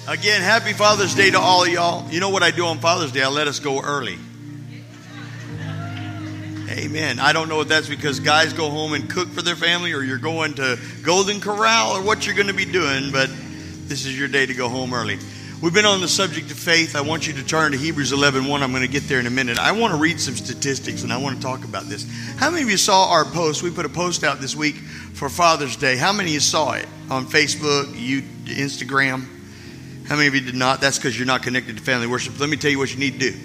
Again, happy Father's Day to all of y'all. You know what I do on Father's Day? I let us go early. Amen. I don't know if that's because guys go home and cook for their family or you're going to Golden Corral or what you're going to be doing, but this is your day to go home early. We've been on the subject of faith. I want you to turn to Hebrews 11:1. I'm going to get there in a minute. I want to read some statistics and I want to talk about this. How many of you saw our post? We put a post out this week for Father's Day. How many of you saw it on Facebook, Instagram? How many of you did not? That's because you're not connected to Family Worship. Let me tell you what you need to do.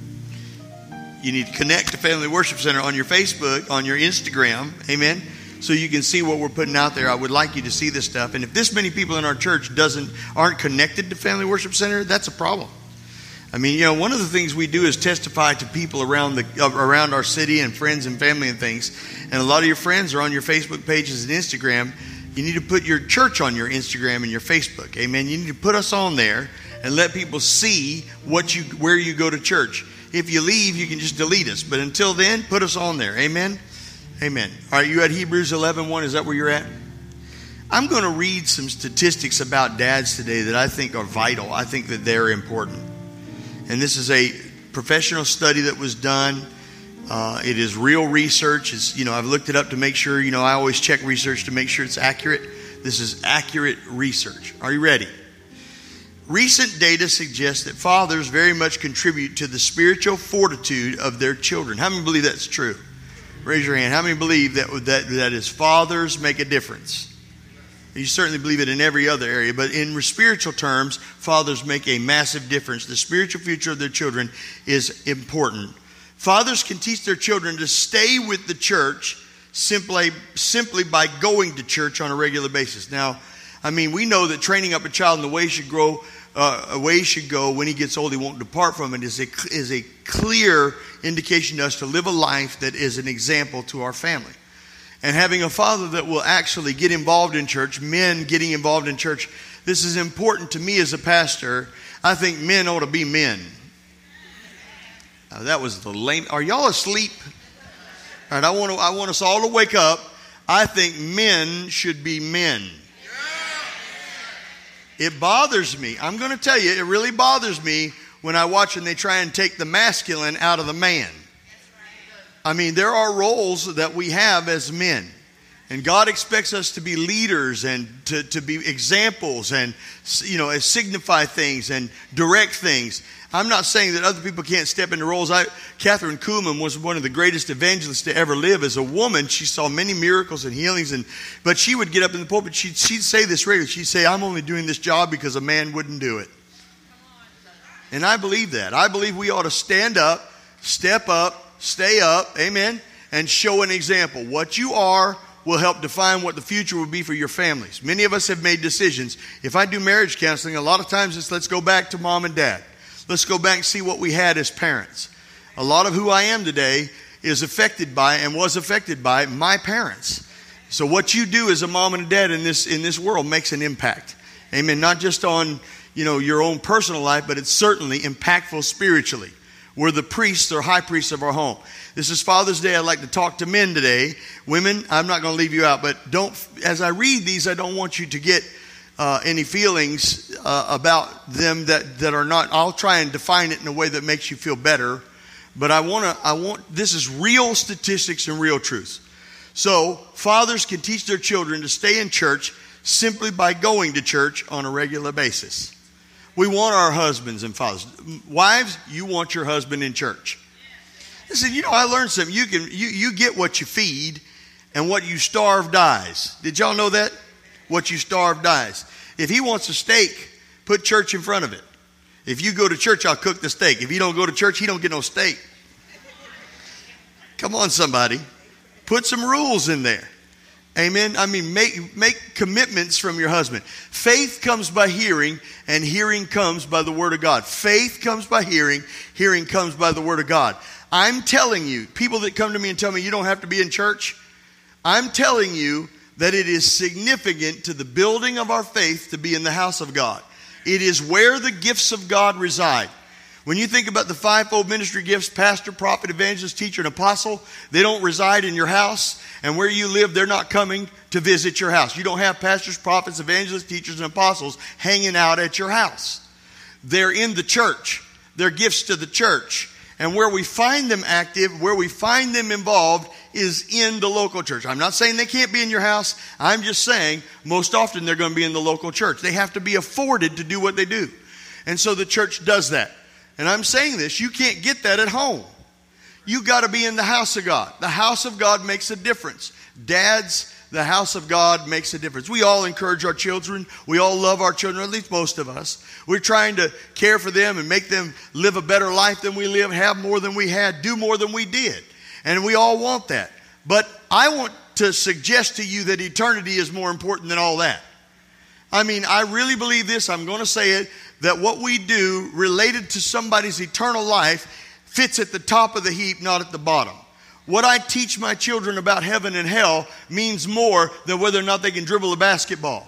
You need to connect to Family Worship Center on your Facebook, on your Instagram, amen, so you can see what we're putting out there. I would like you to see this stuff. And if this many people in our church aren't connected to Family Worship Center, that's a problem. I mean, you know, one of the things we do is testify to people around our city and friends and family and things. And a lot of your friends are on your Facebook pages and Instagram. You need to put your church on your Instagram and your Facebook, amen. You need to put us on there and let people see where you go to church. If you leave, you can just delete us. But until then, put us on there. Amen? Amen. All right, you at Hebrews 11:1? Is that where you're at? I'm going to read some statistics about dads today that I think are vital. I think that they're important. And this is a professional study that was done. It is real research. I've looked it up to make sure, I always check research to make sure it's accurate. This is accurate research. Are you ready? Recent data suggests that fathers very much contribute to the spiritual fortitude of their children. How many believe that's true? Raise your hand. How many believe that as fathers make a difference? You certainly believe it in every other area, but in spiritual terms, fathers make a massive difference. The spiritual future of their children is important. Fathers can teach their children to stay with the church simply by going to church on a regular basis. Now, we know that training up a child in the way he should go when he gets old, he won't depart from it, is a clear indication to us to live a life that is an example to our family. And having a father that will actually get involved in church, men getting involved in church, this is important to me as a pastor. I think men ought to be men. Now, that was the lame. Are y'all asleep? All right, I want us all to wake up. I think men should be men. It bothers me. I'm going to tell you, it really bothers me when I watch and they try and take the masculine out of the man. There are roles that we have as men. And God expects us to be leaders and to be examples and, signify things and direct things. I'm not saying that other people can't step into roles. Catherine Kuhlman was one of the greatest evangelists to ever live. As a woman, she saw many miracles and healings. But she would get up in the pulpit. She'd say this regularly. She'd say, I'm only doing this job because a man wouldn't do it. And I believe that. I believe we ought to stand up, step up, stay up, amen, and show an example. What you are will help define what the future will be for your families. Many of us have made decisions. If I do marriage counseling, a lot of times it's let's go back to mom and dad. Let's go back and see what we had as parents. A lot of who I am today is affected by and was affected by my parents. So what you do as a mom and a dad in this world makes an impact. Amen. Not just on, your own personal life, but it's certainly impactful spiritually. We're the priests or high priests of our home. This is Father's Day. I'd like to talk to men today. Women, I'm not going to leave you out, but as I read these, I don't want you to get any feelings about them that are not. I'll try and define it in a way that makes you feel better. But this is real statistics and real truths. So fathers can teach their children to stay in church simply by going to church on a regular basis. We want our husbands and fathers. Wives, you want your husband in church. Listen, I learned something. You get what you feed, and what you starve dies. Did y'all know that? What you starve dies. If he wants a steak, put church in front of it. If you go to church, I'll cook the steak. If you don't go to church, he don't get no steak. Come on, somebody. Put some rules in there. Amen. Make commitments from your husband. Faith comes by hearing, and hearing comes by the word of God. Faith comes by hearing, hearing comes by the word of God. I'm telling you, people that come to me and tell me you don't have to be in church, I'm telling you that it is significant to the building of our faith to be in the house of God. It is where the gifts of God reside. When you think about the fivefold ministry gifts, pastor, prophet, evangelist, teacher, and apostle, they don't reside in your house. And where you live, they're not coming to visit your house. You don't have pastors, prophets, evangelists, teachers, and apostles hanging out at your house. They're in the church. They're gifts to the church. And where we find them active, where we find them involved, is in the local church. I'm not saying they can't be in your house. I'm just saying most often they're going to be in the local church. They have to be afforded to do what they do. And so the church does that. And I'm saying this, you can't get that at home. You got to be in the house of God. The house of God makes a difference. Dads, the house of God makes a difference. We all encourage our children. We all love our children, at least most of us. We're trying to care for them and make them live a better life than we live, have more than we had, do more than we did. And we all want that. But I want to suggest to you that eternity is more important than all that. I mean, I really believe this. I'm going to say it, that what we do related to somebody's eternal life fits at the top of the heap, not at the bottom. What I teach my children about heaven and hell means more than whether or not they can dribble a basketball.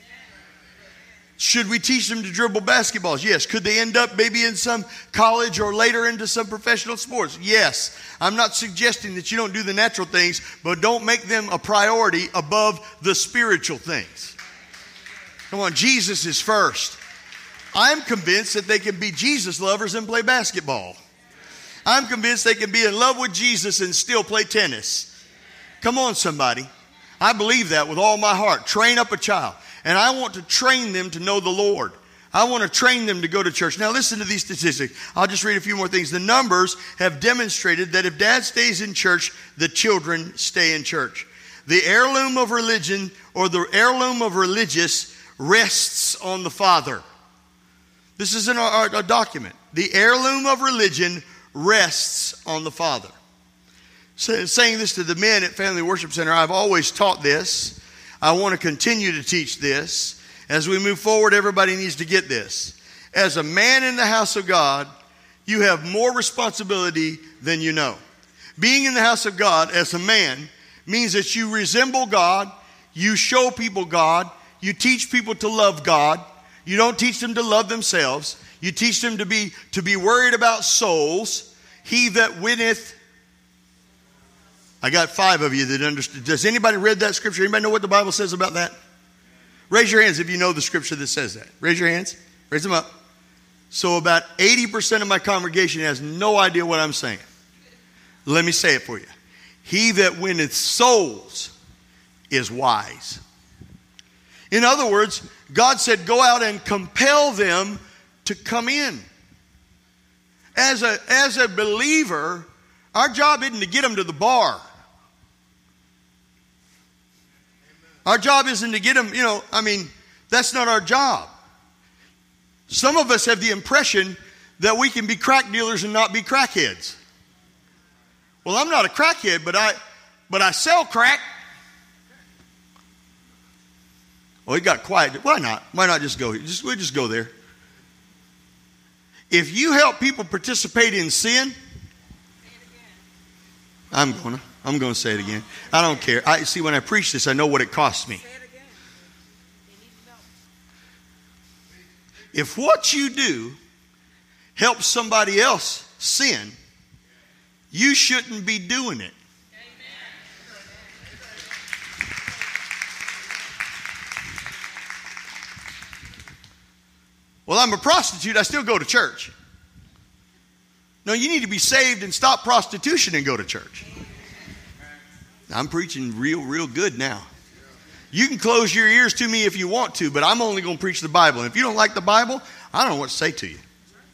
Should we teach them to dribble basketballs? Yes. Could they end up maybe in some college or later into some professional sports? Yes. I'm not suggesting that you don't do the natural things, but don't make them a priority above the spiritual things. Come on, Jesus is first. I'm convinced that they can be Jesus lovers and play basketball. I'm convinced they can be in love with Jesus and still play tennis. Come on, somebody. I believe that with all my heart. Train up a child. And I want to train them to know the Lord. I want to train them to go to church. Now listen to these statistics. I'll just read a few more things. The numbers have demonstrated that if dad stays in church, the children stay in church. The heirloom of religion, or the heirloom of religious, rests on the father. This is in a document. The heirloom of religion rests on the father. So, saying this to the men at Family Worship Center, I've always taught this. I want to continue to teach this. As we move forward, everybody needs to get this. As a man in the house of God, you have more responsibility than you know. Being in the house of God as a man means that you resemble God, you show people God, you teach people to love God. You don't teach them to love themselves. You teach them to be worried about souls. He that winneth. I got 5 of you that understood. Does anybody read that scripture? Anybody know what the Bible says about that? Raise your hands if you know the scripture that says that. Raise your hands. Raise them up. So about 80% of my congregation has no idea what I'm saying. Let me say it for you. He that winneth souls is wise. In other words, God said, go out and compel them to come in. As a believer, our job isn't to get them to the bar. Our job isn't to get them, that's not our job. Some of us have the impression that we can be crack dealers and not be crackheads. Well, I'm not a crackhead, but I sell crack. Well, he got quiet. Why not? Why not just go? We'll just go there. If you help people participate in sin, I'm going to say it again. I don't care. See, when I preach this, I know what it costs me. If what you do helps somebody else sin, you shouldn't be doing it. Well, I'm a prostitute. I still go to church. No, you need to be saved and stop prostitution and go to church. I'm preaching real good now. You can close your ears to me if you want to, but I'm only going to preach the Bible. And if you don't like the Bible, I don't know what to say to you.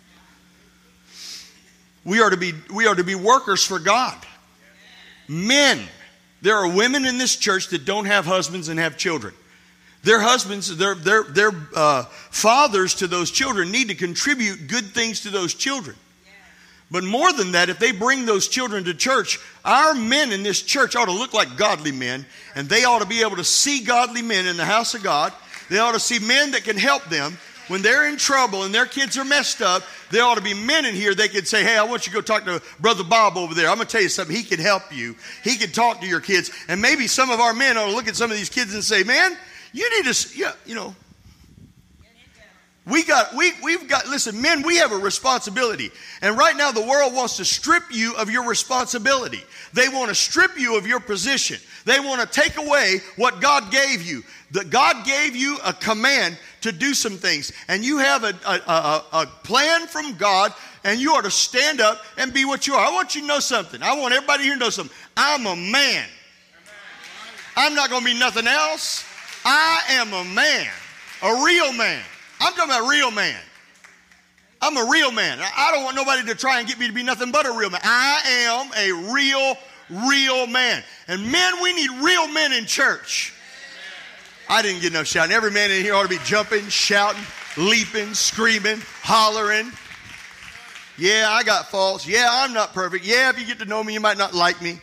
We are to be workers for God. Men. There are women in this church that don't have husbands and have children. Their husbands, their fathers to those children need to contribute good things to those children. But more than that, if they bring those children to church, our men in this church ought to look like godly men, and they ought to be able to see godly men in the house of God. They ought to see men that can help them. When they're in trouble and their kids are messed up, there ought to be men in here that could say, hey, I want you to go talk to Brother Bob over there. I'm going to tell you something. He can help you. He can talk to your kids. And maybe some of our men ought to look at some of these kids and say, man, you need to, We've got, listen, men, we have a responsibility. And right now the world wants to strip you of your responsibility. They want to strip you of your position. They want to take away what God gave you. That God gave you a command to do some things. And you have a plan from God, and you are to stand up and be what you are. I want you to know something. I want everybody here to know something. I'm a man. I'm not going to be nothing else. I am a man, a real man. I'm talking about a real man. I'm a real man. I don't want nobody to try and get me to be nothing but a real man. I am a real man. And men, we need real men in church. I didn't get enough shouting. Every man in here ought to be jumping, shouting, leaping, screaming, hollering. Yeah, I got faults. Yeah, I'm not perfect. Yeah, if you get to know me, you might not like me.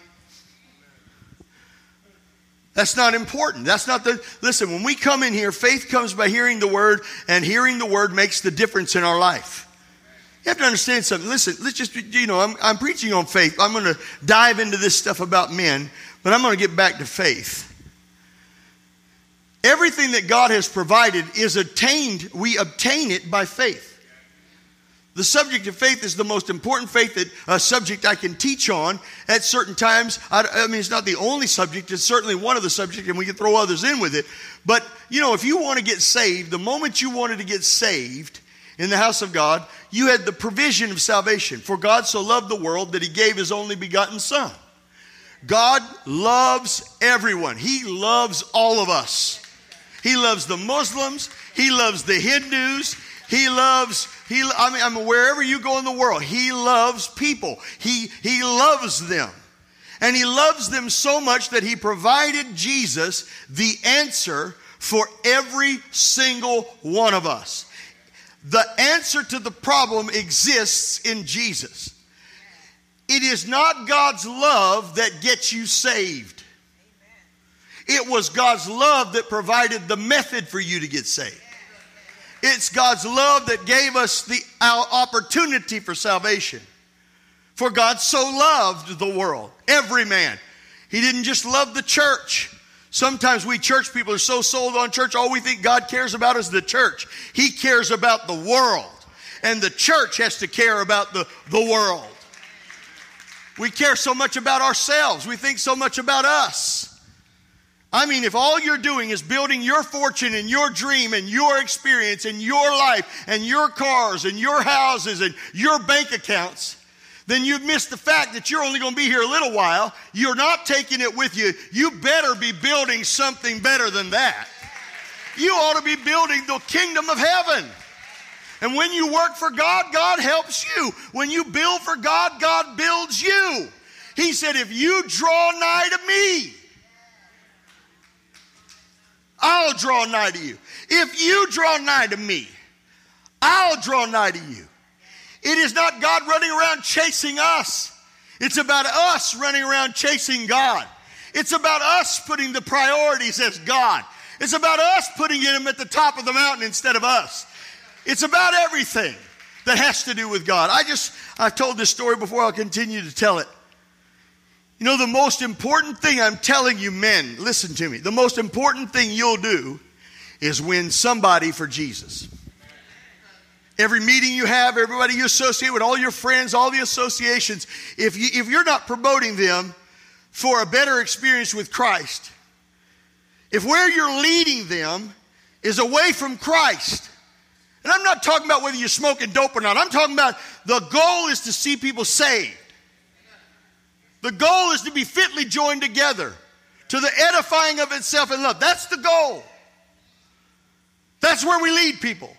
That's not important. Listen, when we come in here, faith comes by hearing the word, and hearing the word makes the difference in our life. You have to understand something. Listen, let's just, I'm preaching on faith. I'm going to dive into this stuff about men, but I'm going to get back to faith. Everything that God has provided is attained. We obtain it by faith. The subject of faith is the most important subject I can teach on at certain times. I mean, it's not the only subject. It's certainly one of the subjects, and we can throw others in with it. But, if you want to get saved, the moment you wanted to get saved in the house of God, you had the provision of salvation. For God so loved the world that he gave his only begotten Son. God loves everyone. He loves all of us. He loves the Muslims. He loves the Hindus. Wherever you go in the world, he loves people. He loves them. And he loves them so much that he provided Jesus the answer for every single one of us. The answer to the problem exists in Jesus. It is not God's love that gets you saved. It was God's love that provided the method for you to get saved. It's God's love that gave us our opportunity for salvation. For God so loved the world, every man. He didn't just love the church. Sometimes we church people are so sold on church, all we think God cares about is the church. He cares about the world. And the church has to care about the world. We care so much about ourselves. We think so much about us. I mean, if all you're doing is building your fortune and your dream and your experience and your life and your cars and your houses and your bank accounts, then you've missed the fact that you're only going to be here a little while. You're not taking it with you. You better be building something better than that. You ought to be building the kingdom of heaven. And when you work for God, God helps you. When you build for God, God builds you. He said, if you draw nigh to me, I'll draw nigh to you. If you draw nigh to me, I'll draw nigh to you. It is not God running around chasing us. It's about us running around chasing God. It's about us putting the priorities as God. It's about us putting him at the top of the mountain instead of us. It's about everything that has to do with God. I've told this story before. I'll continue to tell it. The most important thing I'm telling you, men, listen to me. The most important thing you'll do is win somebody for Jesus. Every meeting you have, everybody you associate with, all your friends, all the associations, if you're not promoting them for a better experience with Christ, if where you're leading them is away from Christ, and I'm not talking about whether you're smoking dope or not. I'm talking about the goal is to see people saved. The goal is to be fitly joined together to the edifying of itself in love. That's the goal. That's where we lead people.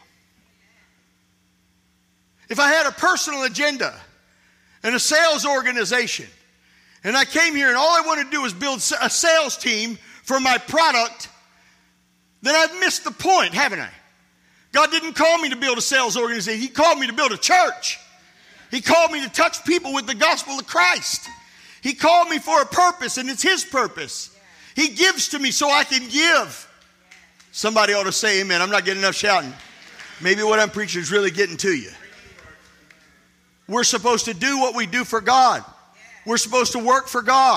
If I had a personal agenda and a sales organization, and I came here and all I wanted to do was build a sales team for my product, then I've missed the point, haven't I? God didn't call me to build a sales organization. He called me to build a church. He called me to touch people with the gospel of Christ. He called me for a purpose, and it's his purpose. He gives to me so I can give. Somebody ought to say amen. I'm not getting enough shouting. Maybe what I'm preaching is really getting to you. We're supposed to do what we do for God. We're supposed to work for God.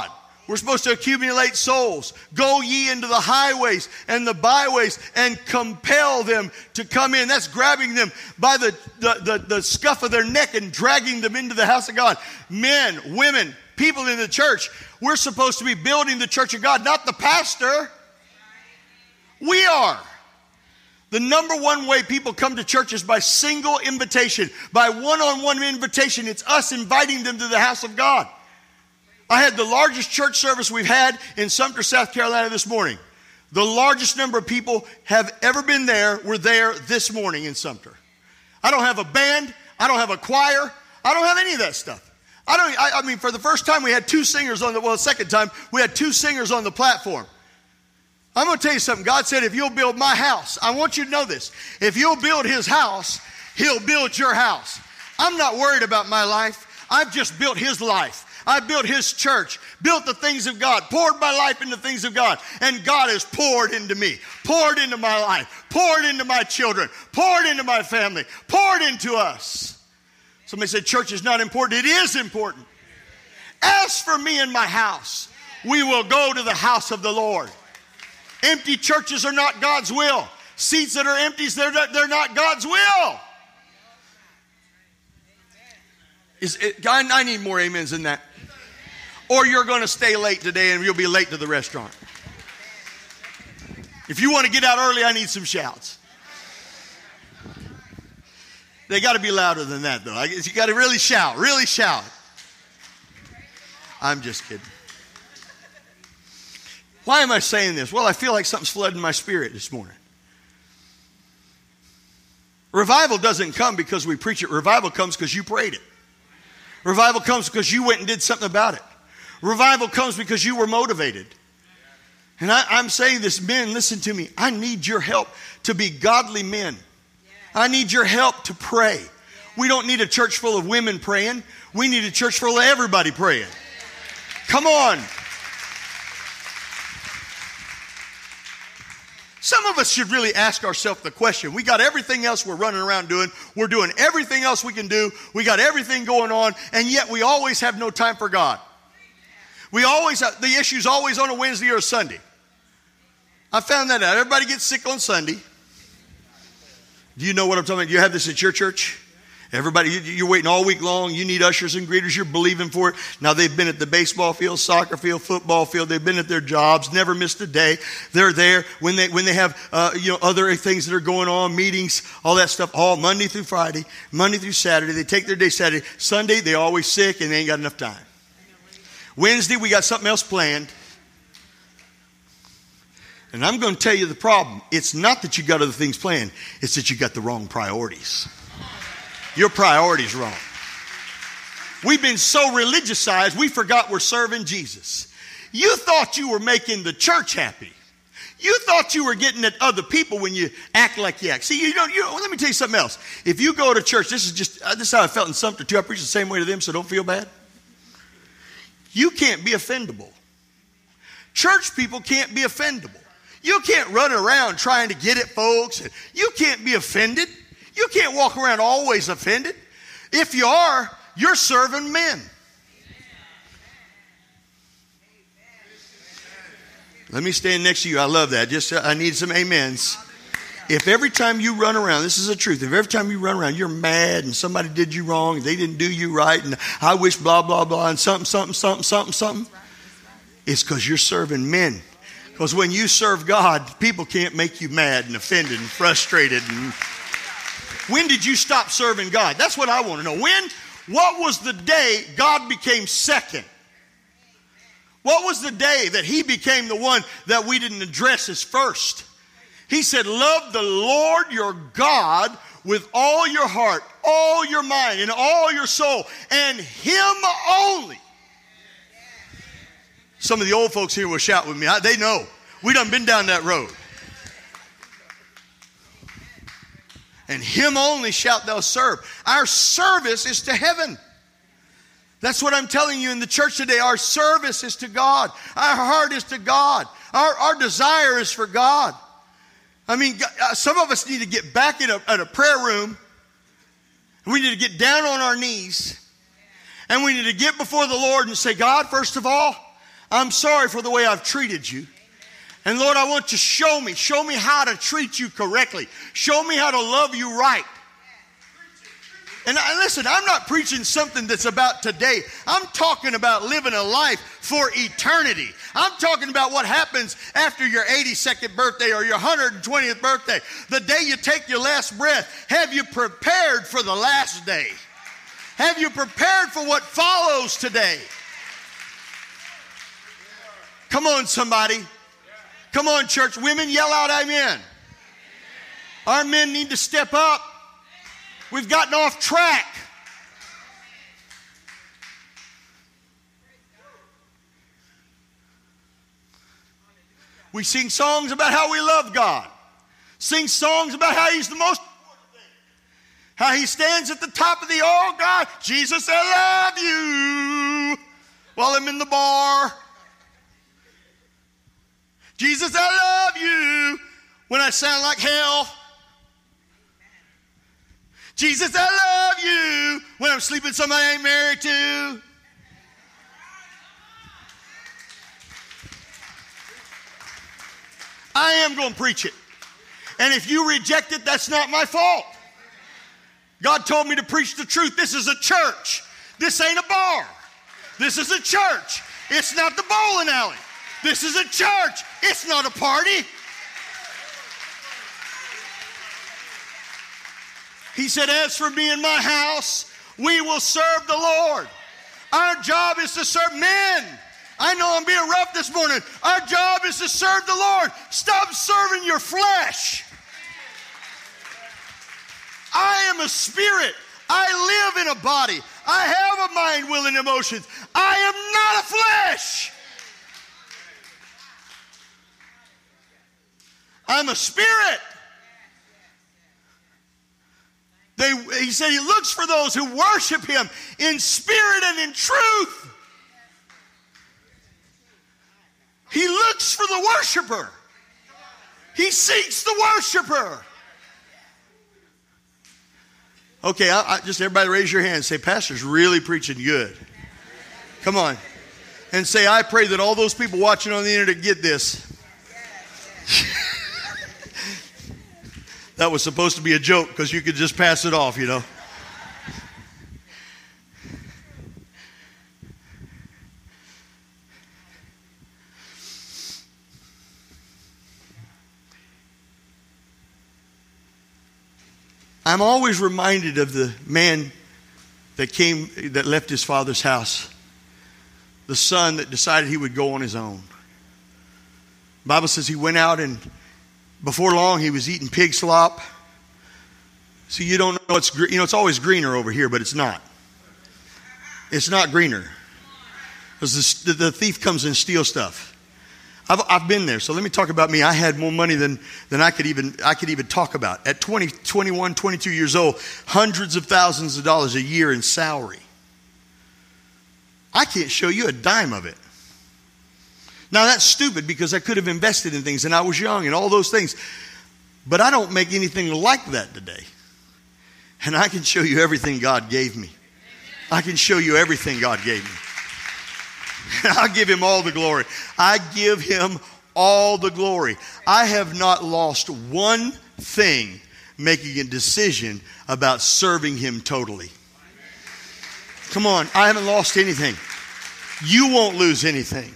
We're supposed to accumulate souls. Go ye into the highways and the byways and compel them to come in. That's grabbing them by the scuff of their neck and dragging them into the house of God. Men, women, people in the church. We're supposed to be building the church of God, not the pastor. We are. The number one way people come to church is by single invitation, by one-on-one invitation. It's us inviting them to the house of God. I had the largest church service we've had in Sumter, South Carolina this morning. The largest number of people have ever been there were there this morning in Sumter. I don't have a band. I don't have a choir. I don't have any of that stuff. I mean, for the first time we had two singers the second time we had two singers on the platform. I'm going to tell you something. God said, if you'll build my house, I want you to know this. If you'll build his house, he'll build your house. I'm not worried about my life. I've just built his life. I built his church, built the things of God, poured my life into things of God. And God has poured into me, poured into my life, poured into my children, poured into my family, poured into us. Somebody said church is not important. It is important. As for me and my house, we will go to the house of the Lord. Empty churches are not God's will. Seats that are empty, they're not God's will. I need more amens than that. Or you're going to stay late today and you'll be late to the restaurant. If you want to get out early, I need some shouts. They got to be louder than that, though. You got to really shout, really shout. I'm just kidding. Why am I saying this? Well, I feel like something's flooding my spirit this morning. Revival doesn't come because we preach it. Revival comes because you prayed it. Revival comes because you went and did something about it. Revival comes because you were motivated. And I'm saying this, men, listen to me. I need your help to be godly men. I need your help to pray. We don't need a church full of women praying. We need a church full of everybody praying. Come on. Some of us should really ask ourselves the question. We got everything else we're running around doing. We're doing everything else we can do. We got everything going on, and yet we always have no time for God. We always have, the issue's always on a Wednesday or a Sunday. I found that out. Everybody gets sick on Sunday. Do you know what I'm talking about? You have this at your church? Everybody, you're waiting all week long. You need ushers and greeters. You're believing for it. Now, they've been at the baseball field, soccer field, football field. They've been at their jobs, never missed a day. They're there when they have other things that are going on, meetings, all that stuff, all Monday through Friday, Monday through Saturday. They take their day Saturday. Sunday, they're always sick and they ain't got enough time. Wednesday, we got something else planned. And I'm going to tell you the problem. It's not that you got other things planned. It's that you got the wrong priorities. Your priority's wrong. We've been so religiousized, we forgot we're serving Jesus. You thought you were making the church happy. You thought you were getting at other people when you act like you act. See, let me tell you something else. If you go to church, this is how I felt in Sumter too. I preach the same way to them, so don't feel bad. You can't be offendable. Church people can't be offendable. You can't run around trying to get at folks. You can't be offended. You can't walk around always offended. If you are, you're serving men. Let me stand next to you. I love that. I need some amens. If every time you run around, this is the truth, if every time you run around you're mad and somebody did you wrong and they didn't do you right and I wish blah, blah, blah and something, it's because you're serving men. Because when you serve God, people can't make you mad and offended and frustrated. And when did you stop serving God? That's what I want to know. What was the day God became second? What was the day that he became the one that we didn't address as first? He said, love the Lord your God with all your heart, all your mind, and all your soul, and him only. Some of the old folks here will shout with me. They know. We done been down that road. And him only shalt thou serve. Our service is to heaven. That's what I'm telling you in the church today. Our service is to God. Our heart is to God. Our desire is for God. I mean, some of us need to get back in a prayer room. We need to get down on our knees. And we need to get before the Lord and say, God, first of all, I'm sorry for the way I've treated you. And Lord, I want you to show me how to treat you correctly. Show me how to love you right. And listen, I'm not preaching something that's about today. I'm talking about living a life for eternity. I'm talking about what happens after your 82nd birthday or your 120th birthday. The day you take your last breath. Have you prepared for the last day? Have you prepared for what follows today? Come on, somebody. Come on, church. Women, yell out amen. Our men need to step up. We've gotten off track. We sing songs about how we love God. Sing songs about how He's the most important thing. How He stands at the top of the, oh God, Jesus, I love you. While I'm in the bar. Jesus, I love you. When I sound like hell. Jesus, I love you when I'm sleeping with somebody I ain't married to. I am going to preach it. And if you reject it, that's not my fault. God told me to preach the truth. This is a church. This ain't a bar. This is a church. It's not the bowling alley. This is a church. It's not a party. He said, as for me and my house, we will serve the Lord. Our job is to serve men. I know I'm being rough this morning. Our job is to serve the Lord. Stop serving your flesh. I am a spirit. I live in a body. I have a mind, will, and emotions. I am not a flesh. I'm a spirit. He said He looks for those who worship Him in spirit and in truth. He looks for the worshiper. He seeks the worshiper. Okay, I just everybody raise your hand and say, Pastor's really preaching good. Come on. And say, I pray that all those people watching on the internet get this. That was supposed to be a joke because you could just pass it off, you know. I'm always reminded of the man that left his father's house. The son that decided he would go on his own. The Bible says he went out and before long, he was eating pig slop. See, you don't know it's always greener over here, but it's not. It's not greener. Because the thief comes and steals stuff. I've been there, so let me talk about me. I had more money than I could even talk about. At 20, 21, 22 years old, hundreds of thousands of dollars a year in salary. I can't show you a dime of it. Now, that's stupid because I could have invested in things and I was young and all those things. But I don't make anything like that today. And I can show you everything God gave me. I can show you everything God gave me. I'll give Him all the glory. I give Him all the glory. I have not lost one thing making a decision about serving Him totally. Come on, I haven't lost anything. You won't lose anything.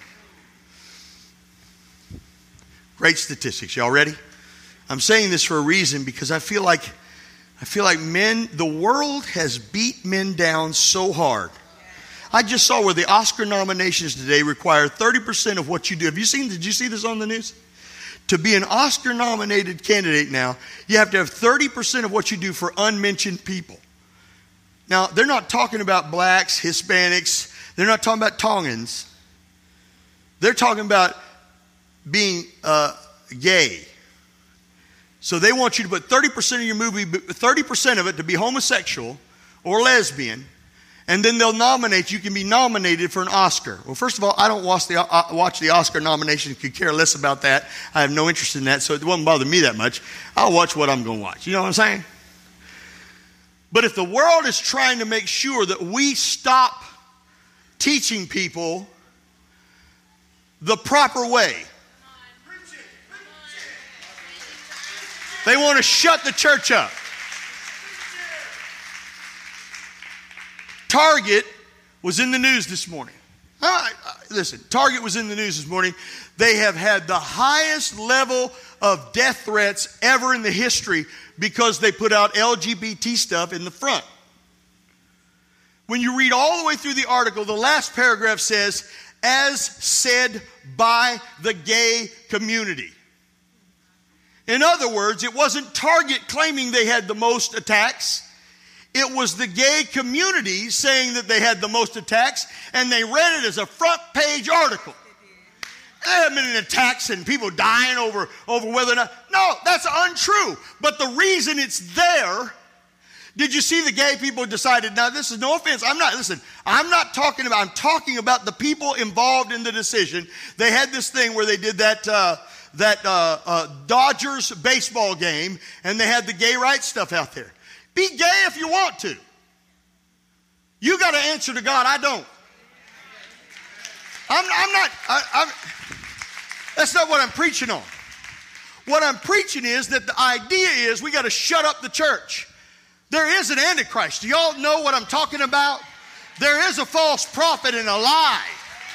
Great statistics. Y'all ready? I'm saying this for a reason because I feel like men, the world has beat men down so hard. I just saw where the Oscar nominations today require 30% of what you do. Did you see this on the news? To be an Oscar nominated candidate now, you have to have 30% of what you do for unmentioned people. Now, they're not talking about blacks, Hispanics. They're not talking about Tongans. They're talking about being gay. So they want you to put 30% of your movie, 30% of it to be homosexual or lesbian, and then they'll nominate you. You can be nominated for an Oscar. Well, first of all, I don't watch the Oscar nominations. Could care less about that. I have no interest in that, so it won't bother me that much. I'll watch what I'm going to watch. You know what I'm saying? But if the world is trying to make sure that we stop teaching people the proper way. They want to shut the church up. Target was in the news this morning. Listen, Target was in the news this morning. They have had the highest level of death threats ever in the history because they put out LGBT stuff in the front. When you read all the way through the article, the last paragraph says, as said by the gay community. In other words, it wasn't Target claiming they had the most attacks. It was the gay community saying that they had the most attacks, and they read it as a front page article. There haven't been any attacks and people dying over whether or not. No, that's untrue. But the reason it's there, did you see the gay people decided, now this is no offense, I'm talking about the people involved in the decision. They had this thing where they did that Dodgers baseball game, and they had the gay rights stuff out there. Be gay if you want to. You got to answer to God. I don't. That's not what I'm preaching on. What I'm preaching is that the idea is we got to shut up the church. There is an Antichrist. Do y'all know what I'm talking about? There is a false prophet and a lie.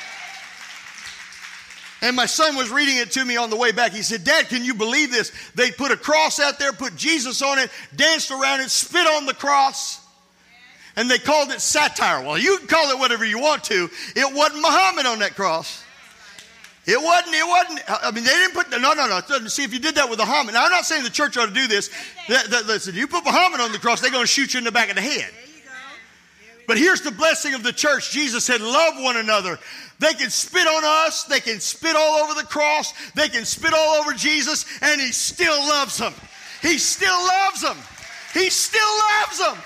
And my son was reading it to me on the way back. He said, Dad, can you believe this? They put a cross out there, put Jesus on it, danced around it, spit on the cross, and they called it satire. Well, you can call it whatever you want to. It wasn't Muhammad on that cross. It wasn't. I mean, they didn't put, no. See, if you did that with Muhammad. Now, I'm not saying the church ought to do this. Listen, you put Muhammad on the cross, they're going to shoot you in the back of the head. But here's the blessing of the church. Jesus said, love one another. They can spit on us. They can spit all over the cross. They can spit all over Jesus, and he still loves them. He still loves them. He still loves them.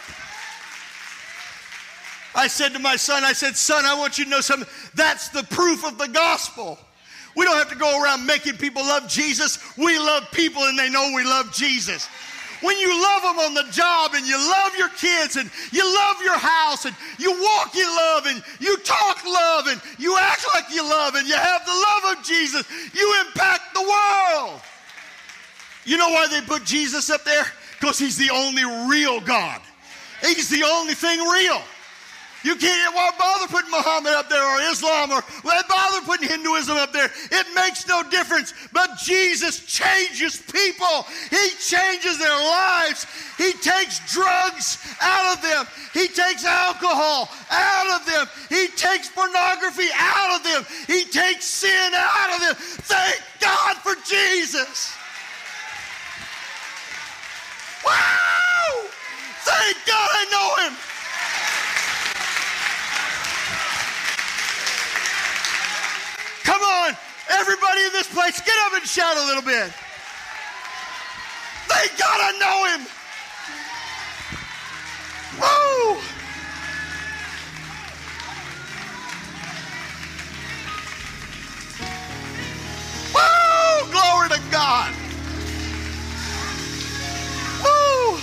I said to my son, son, I want you to know something. That's the proof of the gospel. We don't have to go around making people love Jesus. We love people, and they know we love Jesus. When you love them on the job, and you love your kids, and you love your house, and you walk in love, and you talk love, and you act like you love, and you have the love of Jesus, you impact the world. You know why they put Jesus up there? Because he's the only real God. He's the only thing real. You can't bother putting Muhammad up there or Islam or bother putting Hinduism up there. It makes no difference. But Jesus changes people. He changes their lives. He takes drugs out of them. He takes alcohol out of them. He takes pornography out of them. He takes sin out of them. Thank God for Jesus. Wow! Thank God I know him. Come on, everybody in this place, get up and shout a little bit. Thank God I know him. Woo! Woo! Glory to God. Woo!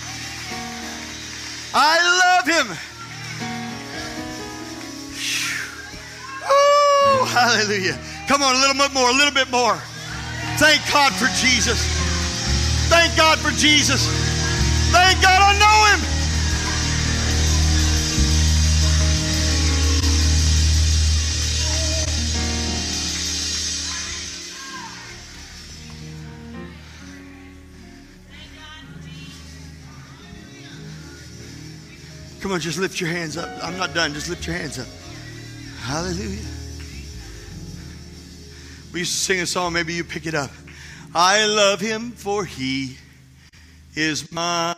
I love him. Woo! Hallelujah. Come on, a little bit more. Thank God for Jesus. Thank God for Jesus. Thank God I know him. Come on, just lift your hands up. I'm not done. Just lift your hands up. Hallelujah. We used to sing a song. Maybe you pick it up. I love him for he is mine.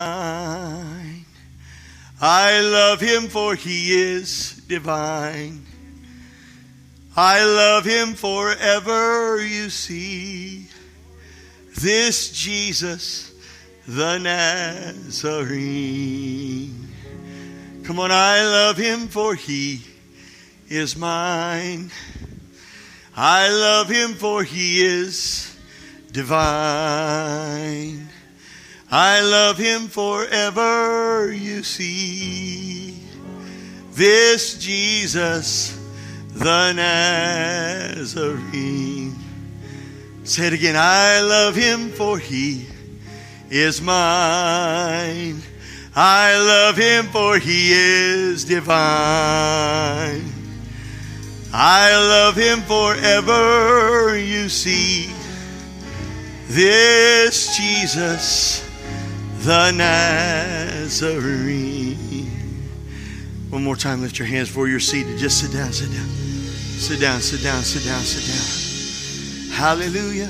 I love him for he is divine. I love him forever, you see. This Jesus, the Nazarene. Come on, I love him for he is mine. I love him for he is divine. I love him forever, you see. This Jesus, the Nazarene. Say it again. I love him for he is mine. I love him for he is divine. I love him forever, you see. This Jesus, the Nazarene. One more time, lift your hands before you're seated. Just sit down, sit down. Sit down, sit down, sit down, sit down. Hallelujah.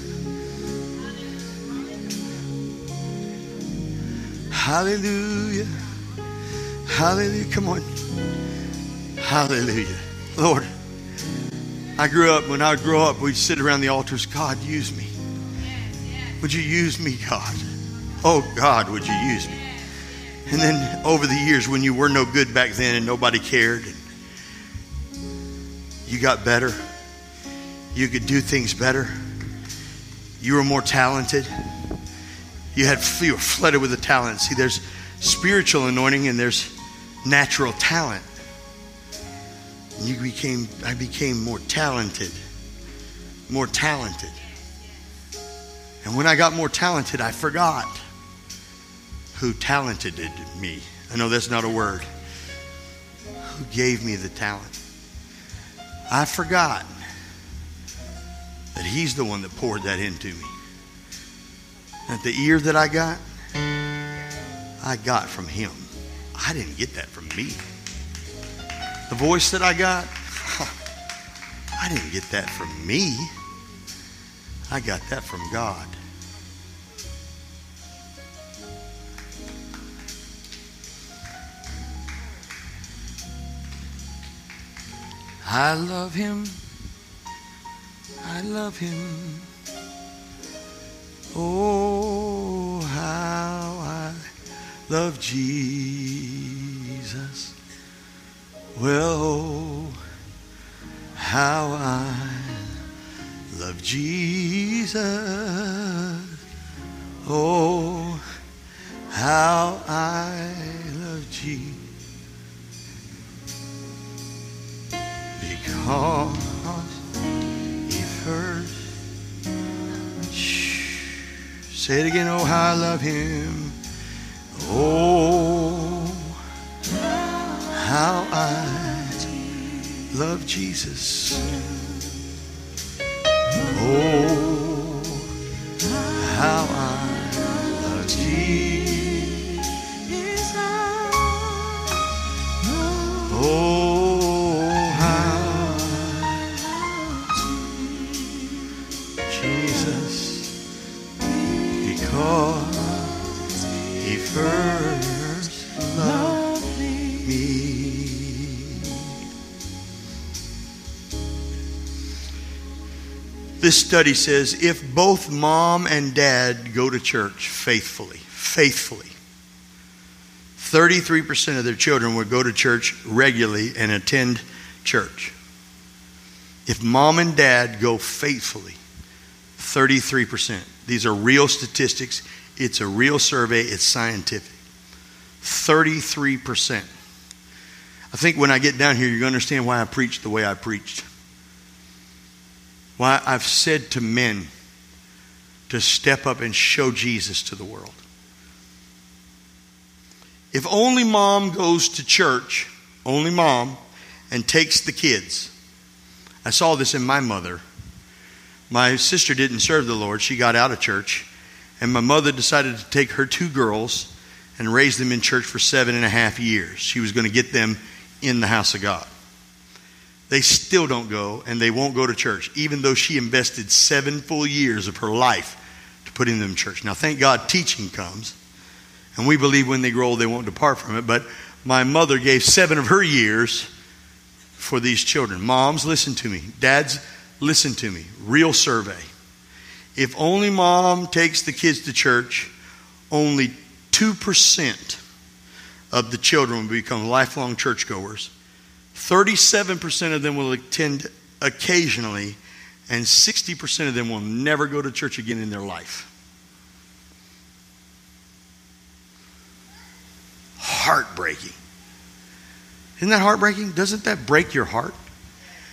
Hallelujah. Hallelujah. Come on. Hallelujah. Lord, when I would grow up, we'd sit around the altars. God, use me. Would you use me, God? Oh, God, would you use me? And then over the years, when you were no good back then and nobody cared, and you got better, you could do things better, you were more talented, you were flooded with a talent. See, there's spiritual anointing and there's natural talent. And I became more talented. More talented. And when I got more talented, I forgot who talented me. I know that's not a word. Who gave me the talent? I forgot that he's the one that poured that into me. That the ear that I got from him. I didn't get that from me. The voice that I got, I didn't get that from me. I got that from God. I love him. I love him. Oh, how I love Jesus. Well, oh, how I love Jesus. Oh, how I love Jesus. Because he first. Say it again. Oh, how I love him. Oh, how I love Jesus. Oh, how I love Jesus. Oh, how Jesus, because he first loved me. This study says if both mom and dad go to church faithfully, 33% of their children would go to church regularly and attend church. If mom and dad go faithfully, 33%. These are real statistics. It's a real survey. It's scientific. 33%. I think when I get down here, you're going to understand why I preached the way I preached. Why I've said to men to step up and show Jesus to the world. If only mom goes to church, only mom, and takes the kids. I saw this in my mother. My sister didn't serve the Lord. She got out of church. And my mother decided to take her 2 girls and raise them in church for 7.5 years. She was going to get them in the house of God. They still don't go, and they won't go to church, even though she invested 7 full years of her life to put in them in church. Now, thank God teaching comes, and we believe when they grow old, they won't depart from it. But my mother gave 7 of her years for these children. Moms, listen to me. Dads, listen to me. Real survey. If only mom takes the kids to church, only 2% of the children will become lifelong churchgoers. 37% of them will attend occasionally, and 60% of them will never go to church again in their life. Heartbreaking. Isn't that heartbreaking? Doesn't that break your heart?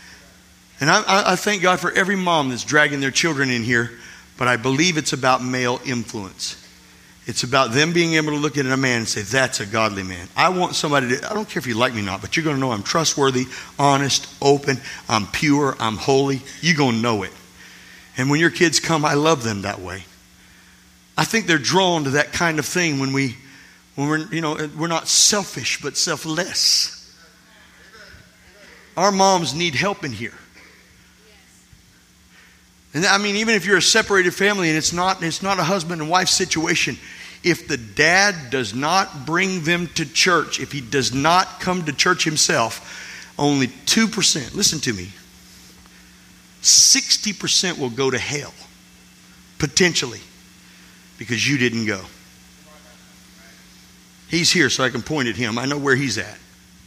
And I thank God for every mom that's dragging their children in here, but I believe it's about male influence. It's about them being able to look at a man and say, that's a godly man. I want somebody to, I don't care if you like me or not, but you're going to know I'm trustworthy, honest, open, I'm pure, I'm holy. You're going to know it. And when your kids come, I love them that way. I think they're drawn to that kind of thing when we're not selfish, but selfless. Our moms need help in here. And I mean, even if you're a separated family and it's not a husband and wife situation, if the dad does not bring them to church, if he does not come to church himself, only 2%, listen to me, 60% will go to hell, potentially, because you didn't go. He's here so I can point at him. I know where he's at.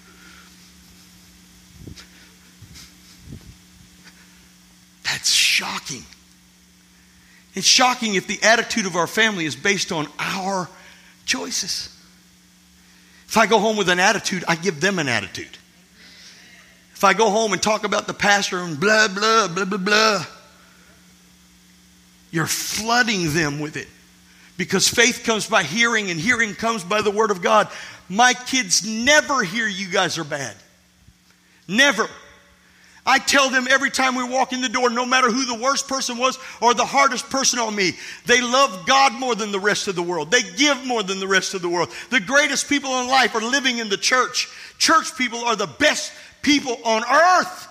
That's shocking. It's shocking if the attitude of our family is based on our choices. If I go home with an attitude, I give them an attitude. If I go home and talk about the pastor and blah, blah, blah, blah, blah, you're flooding them with it. Because faith comes by hearing and hearing comes by the word of God. My kids never hear you guys are bad. Never. I tell them every time we walk in the door, no matter who the worst person was or the hardest person on me, they love God more than the rest of the world. They give more than the rest of the world. The greatest people in life are living in the church. Church people are the best people on earth.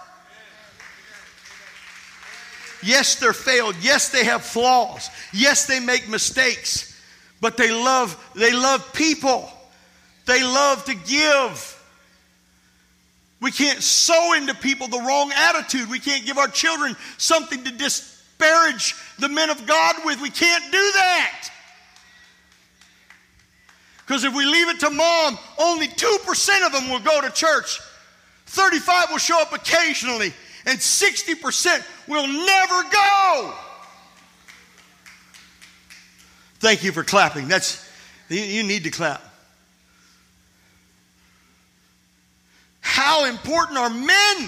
Yes, they're failed. Yes, they have flaws. Yes, they make mistakes. But they love people. They love to give. We can't sow into people the wrong attitude. We can't give our children something to disparage the men of God with. We can't do that. Because if we leave it to mom, only 2% of them will go to church. 35% will show up occasionally. And 60% will never go. Thank you for clapping. You need to clap. How important are men?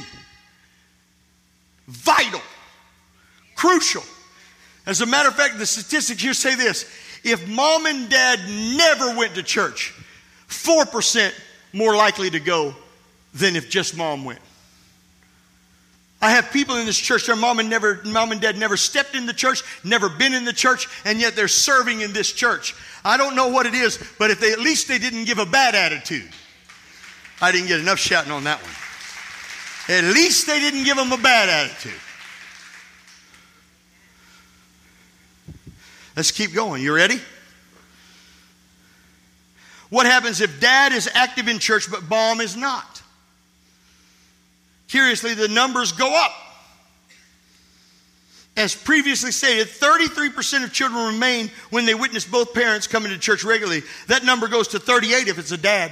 Vital. Crucial. As a matter of fact, the statistics here say this. If mom and dad never went to church, 4% more likely to go than if just mom went. I have people in this church, their mom and dad never stepped in the church, never been in the church, and yet they're serving in this church. I don't know what it is, but if at least they didn't give a bad attitude. I didn't get enough shouting on that one. At least they didn't give them a bad attitude. Let's keep going. You ready? What happens if dad is active in church but mom is not? Curiously, the numbers go up. As previously stated, 33% of children remain when they witness both parents coming to church regularly. That number goes to 38% if it's a dad.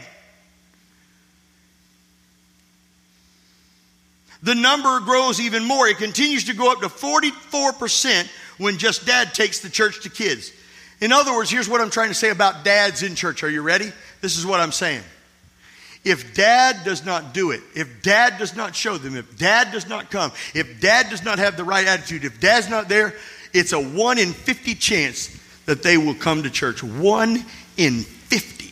The number grows even more. It continues to go up to 44% when just dad takes the church to kids. In other words, here's what I'm trying to say about dads in church. Are you ready? This is what I'm saying. If dad does not do it, if dad does not show them, if dad does not come, if dad does not have the right attitude, if dad's not there, it's a 1 in 50 chance that they will come to church. 1 in 50.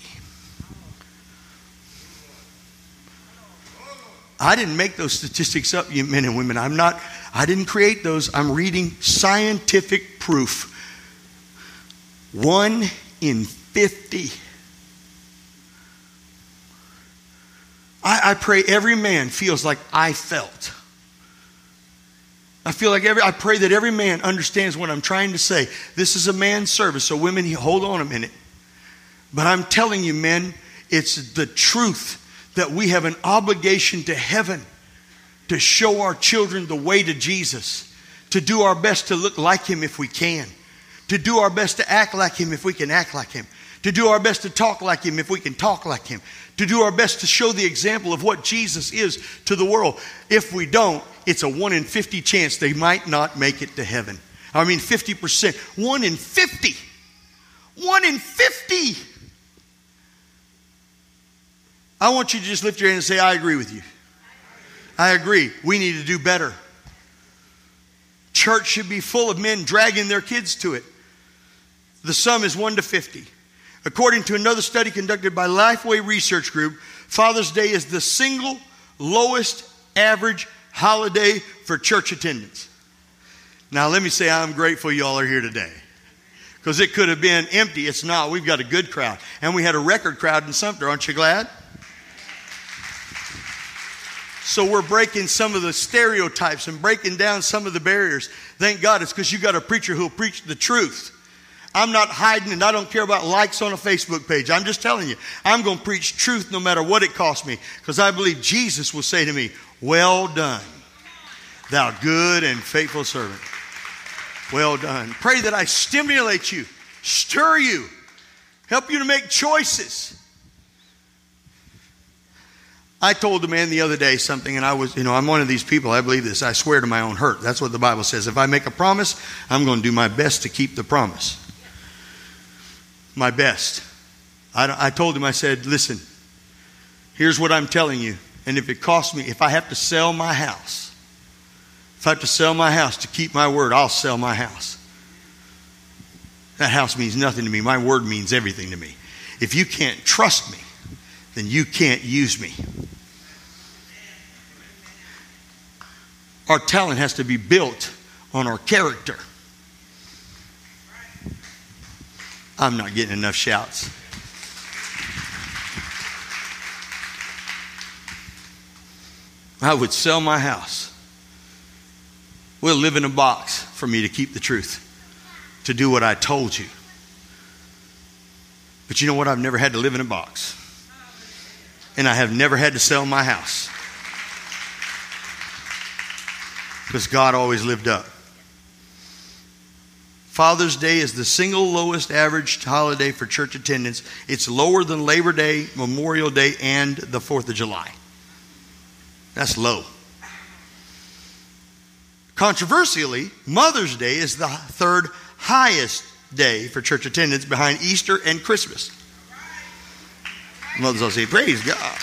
I didn't make those statistics up, you men and women. I didn't create those. I'm reading scientific proof. 1 in 50. I pray every man feels like I felt. I pray that every man understands what I'm trying to say. This is a man's service, so women, hold on a minute. But I'm telling you, men, it's the truth that we have an obligation to heaven to show our children the way to Jesus, to do our best to look like him if we can, to do our best to act like him if we can act like him, to do our best to talk like him if we can talk like him, to do our best to show the example of what Jesus is to the world. If we don't, it's a 1 in 50 chance they might not make it to heaven. 50%. 1 in 50. 1 in 50. I want you to just lift your hand and say, I agree with you. I agree. We need to do better. church should be full of men dragging their kids to it. The sum is 1 to 50. According to another study conducted by Lifeway Research Group, Father's Day is the single lowest average holiday for church attendance. Now, let me say I'm grateful you all are here today, because it could have been empty. It's not. We've got a good crowd. And we had a record crowd in Sumter. Aren't you glad? So we're breaking some of the stereotypes and breaking down some of the barriers. Thank God it's because you got a preacher who'll preach the truth. I'm not hiding, and I don't care about likes on a Facebook page. I'm just telling you, I'm going to preach truth no matter what it costs me, because I believe Jesus will say to me, "Well done, thou good and faithful servant." Well done. Pray that I stimulate you, stir you, help you to make choices. I told the man the other day something, and I'm one of these people, I believe this, I swear to my own hurt. That's what the Bible says. If I make a promise, I'm going to do my best to keep the promise. My best. I told him, I said, listen, here's what I'm telling you. And if it costs me, if I have to sell my house, to keep my word, I'll sell my house. That house means nothing to me. My word means everything to me. If you can't trust me, then you can't use me. Our talent has to be built on our character. I'm not getting enough shouts. I would sell my house. We'll live in a box for me to keep the truth, to do what I told you. But you know what? I've never had to live in a box. And I have never had to sell my house, because God always lived up. Father's Day is the single lowest average holiday for church attendance. It's lower than Labor Day, Memorial Day, and the 4th of July. That's low. Controversially, Mother's Day is the third highest day for church attendance, behind Easter and Christmas. Mothers will say, praise God.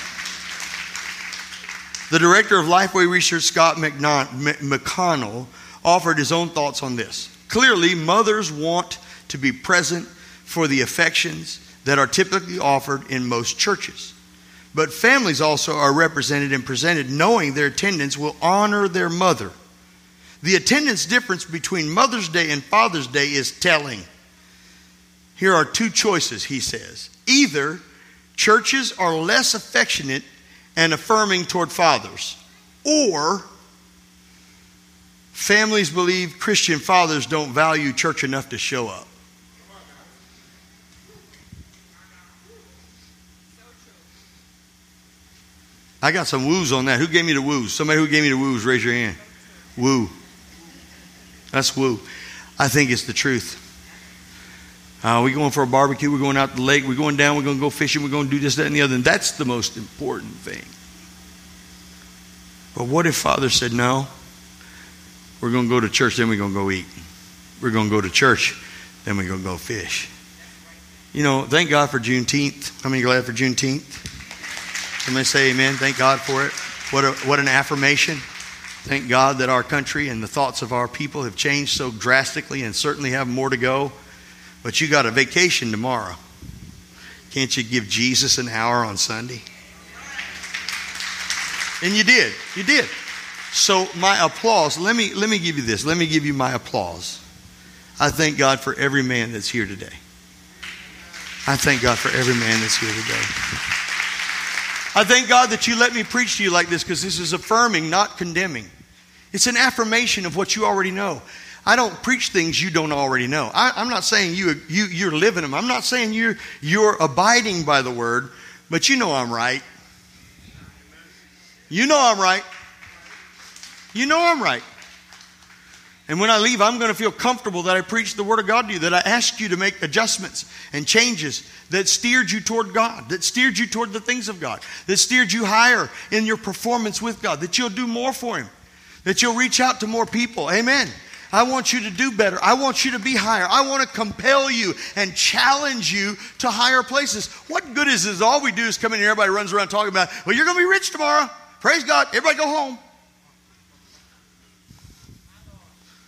The director of Lifeway Research, Scott McConnell, offered his own thoughts on this. Clearly, mothers want to be present for the affections that are typically offered in most churches. But families also are represented and presented knowing their attendance will honor their mother. The attendance difference between Mother's Day and Father's Day is telling. Here are two choices, he says. Either churches are less affectionate and affirming toward fathers, or families believe Christian fathers don't value church enough to show up. I got some woos on that. Who gave me the woos? Somebody who gave me the woos, raise your hand. Woo. That's woo. I think it's the truth. We're going for a barbecue. We're going out to the lake. We're going down. We're going to go fishing. We're going to do this, that, and the other. And that's the most important thing. But what if Father said, no, we're going to go to church, then we're going to go eat. We're going to go to church, then we're going to go fish. You know, thank God for Juneteenth. How many are glad for Juneteenth? Somebody say amen. Thank God for it. What an affirmation. Thank God that our country and the thoughts of our people have changed so drastically, and certainly have more to go. But you got a vacation tomorrow. Can't you give Jesus an hour on Sunday? And you did. You did. So my applause, let me give you this. Let me give you my applause. I thank God for every man that's here today. I thank God for every man that's here today. I thank God that you let me preach to you like this, because this is affirming, not condemning. It's an affirmation of what you already know. I don't preach things you don't already know. I'm not saying you're living them. I'm not saying you're abiding by the word, but you know I'm right. You know I'm right. You know I'm right. And when I leave, I'm going to feel comfortable that I preached the Word of God to you, that I asked you to make adjustments and changes that steered you toward God, that steered you toward the things of God, that steered you higher in your performance with God, that you'll do more for Him, that you'll reach out to more people. Amen. I want you to do better. I want you to be higher. I want to compel you and challenge you to higher places. What good is this? All we do is come in here, everybody runs around talking about, well, you're going to be rich tomorrow. Praise God. Everybody go home.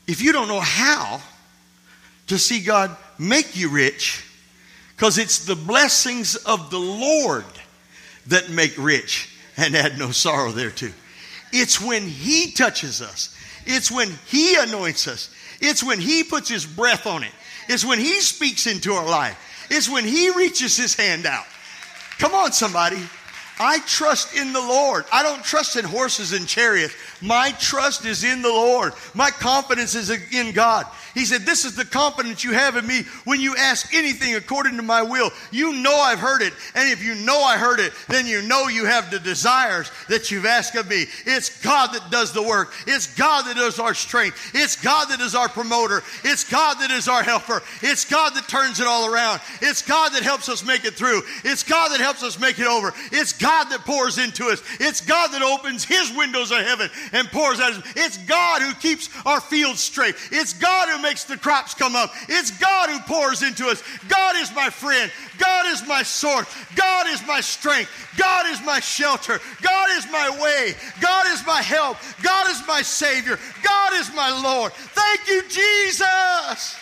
if you don't know how to see God make you rich, because it's the blessings of the Lord that make rich and add no sorrow thereto. It's when He touches us. It's when He anoints us. It's when He puts His breath on it. It's when He speaks into our life. It's when He reaches His hand out. Come on, somebody. I trust in the Lord. I don't trust in horses and chariots. My trust is in the Lord. My confidence is in God. He said, this is the confidence you have in me when you ask anything according to my will. You know I've heard it. And if you know I heard it, then you know you have the desires that you've asked of me. It's God that does the work. It's God that is our strength. It's God that is our promoter. It's God that is our helper. It's God that turns it all around. It's God that helps us make it through. It's God that helps us make it over. It's God that pours into us. It's God that opens His windows of heaven and pours out. It's God who keeps our fields straight. It's God who makes the crops come up. It's God who pours into us. God is my friend. God is my source. God is my strength. God is my shelter. God is my way. God is my help. God is my Savior. God is my Lord. Thank you, Jesus.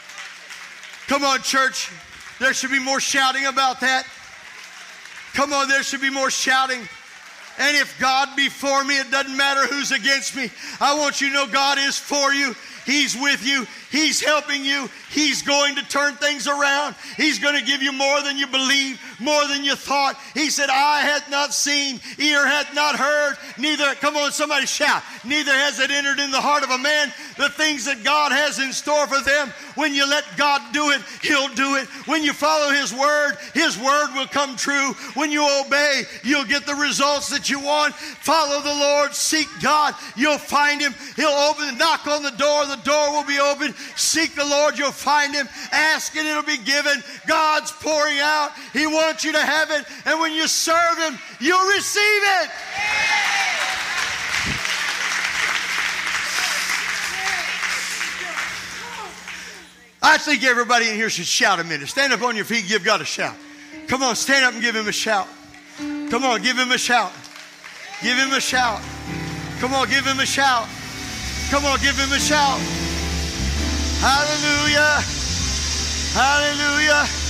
Come on, church. There should be more shouting about that. Come on, there should be more shouting. And if God be for me, it doesn't matter who's against me. I want you to know God is for you. He's with you. He's helping you. He's going to turn things around. He's going to give you more than you believe, more than you thought. He said, eye hath not seen, ear hath not heard, neither, come on, somebody shout, neither has it entered in the heart of a man the things that God has in store for them. When you let God do it, He'll do it. When you follow His word will come true. When you obey, you'll get the results that you want. Follow the Lord, seek God, you'll find Him. He'll open, knock on the door will be open. Seek the Lord, you'll find Him. Ask and it'll be given. God's pouring out. He wants you to have it. And when you serve Him, you'll receive it. I think everybody in here should shout a minute. Stand up on your feet and give God a shout. Come on, stand up and give Him a shout. Come on, give Him a shout. Give Him a shout. Come on, give Him a shout. Come on, give Him a shout. Hallelujah. Hallelujah.